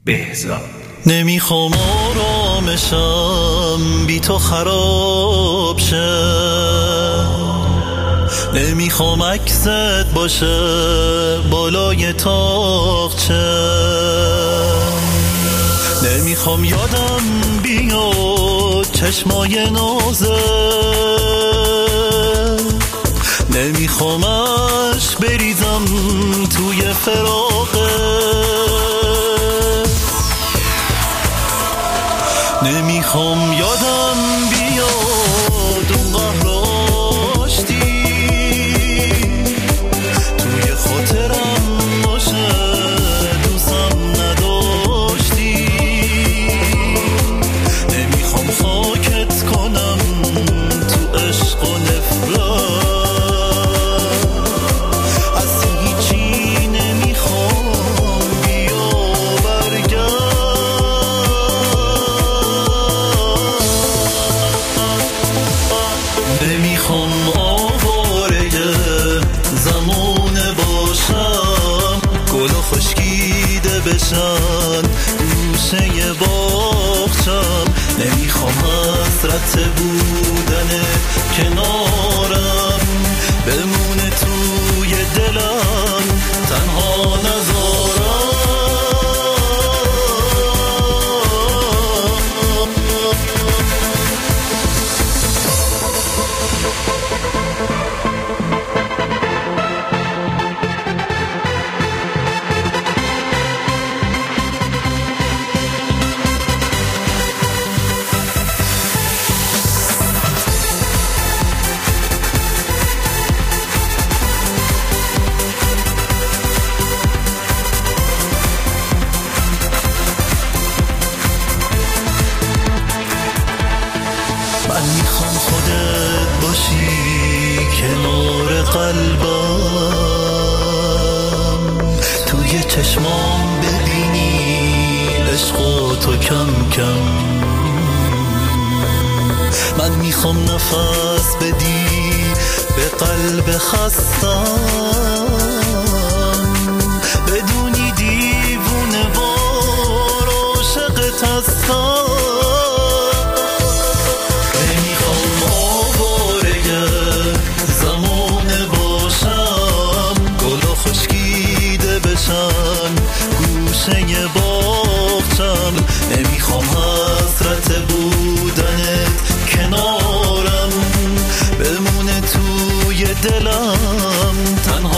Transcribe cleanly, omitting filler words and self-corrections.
بهزاد. نمیخوام آرامشم بی تو خراب شه، نمیخوام عکست باشه بالای تاقچه، نمیخوام یادم بیاد چشمای نازه، نمیخوامش بریزم توی فراقه، نمیخوام یادم بیاد اون قهر آشتی توی خاطرم باشه، دوستم نداشتی، نمیخوام خاکت کنم تو عشق و نفرت، از هیچی نمیخوام بیا برگرد، نمیخوام آواره زمونه باشم، گلا خشکیده بشن گوشه باغچم، نمیخوام حسرت بودن کنارم بمونه توی دلم تنها نذارم. من میخوام خودت باشی کنار قلبم، توی چشمام ببینی عشق تو کم کم، من میخوام نفس بدی به قلب خستم، بدونی دیوونه وار عاشقت هستم، گوشه باغچم، نمیخوام حسرت بودنت کنارم بمونه توی دلم تنها